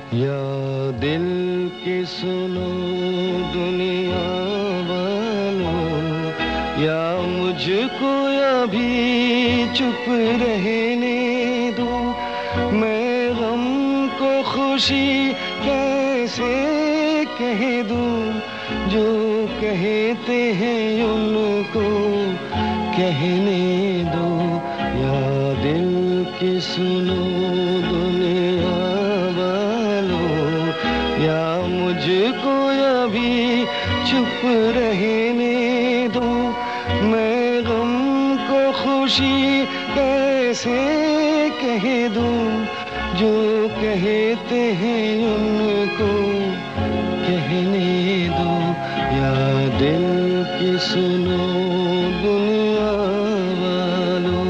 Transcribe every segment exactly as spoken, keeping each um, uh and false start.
या दिल की सुनो दुनिया वालों, या मुझको अभी चुप रहने दो। मैं गम को खुशी कैसे कह दूं, जो कहते हैं उनको कहने दो। या दिल की सुनो दुनिया वालों, या मुझको अभी चुप रहने दो। मैं गम को खुशी कैसे कह दूं, जो कहते हैं उनको कहने दो। या दिल की सुनो दुनिया वालों।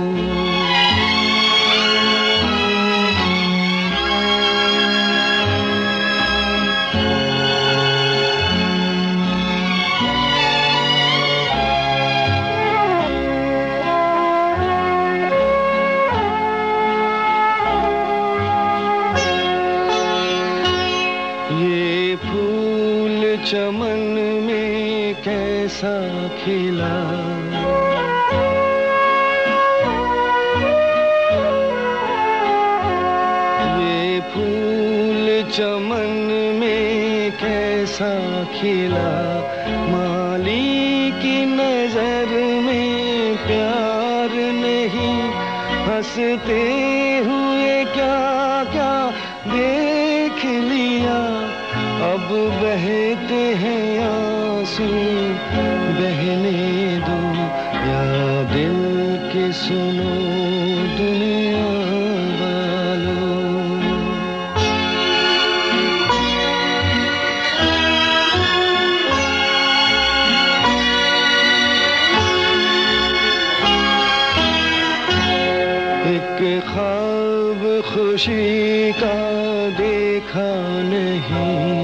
ये फूल चमन में कैसा खिला, ये फूल चमन में कैसा खिला। माली की नजर में प्यार नहीं, हंसते हुए क्या क्या देख लिया। अब बहते हैं आंसू, बहने दो। या दिल की सुनो दुनिया वालों। एक ख्वाब खुशी का देखा नहीं,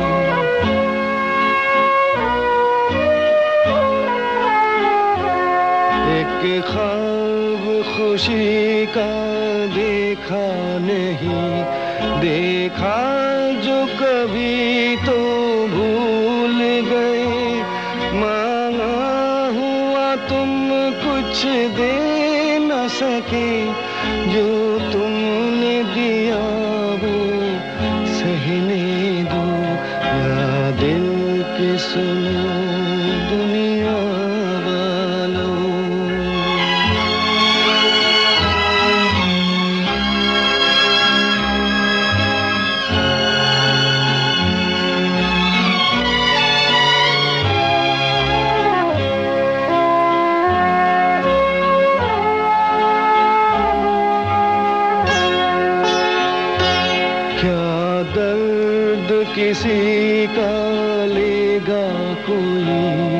एक ख्वाब खुशी का देखा नहीं। देखा जो कभी तो भूल गए, मांगा हुआ तुम कुछ दे न सके। जो तुमने दिया वो सहने दो। या दिल की सुनो दुनिया वालों। क्या दर्द किसी का लेगा कोई,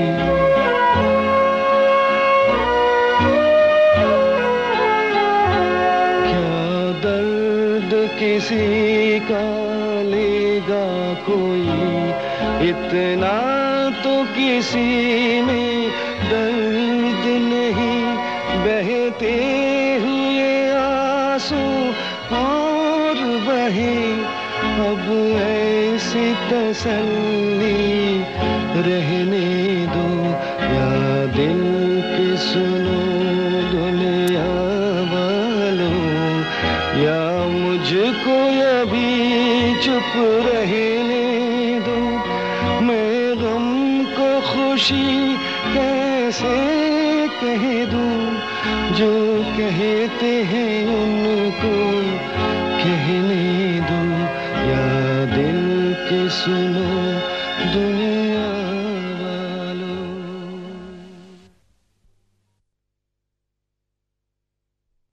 क्या दर्द किसी का लेगा कोई। इतना तो किसी में दर्द नहीं, बहते हुए आंसू और बहे। अब ऐसी तसल्ली रहने दो। या दिल की सुनो दुनिया वालों, या मुझको अभी चुप रहने दो। मैं गम को खुशी कैसे कह दूं, जो कहते हैं उनको कहने दो। या दिल की सुनो दुनिया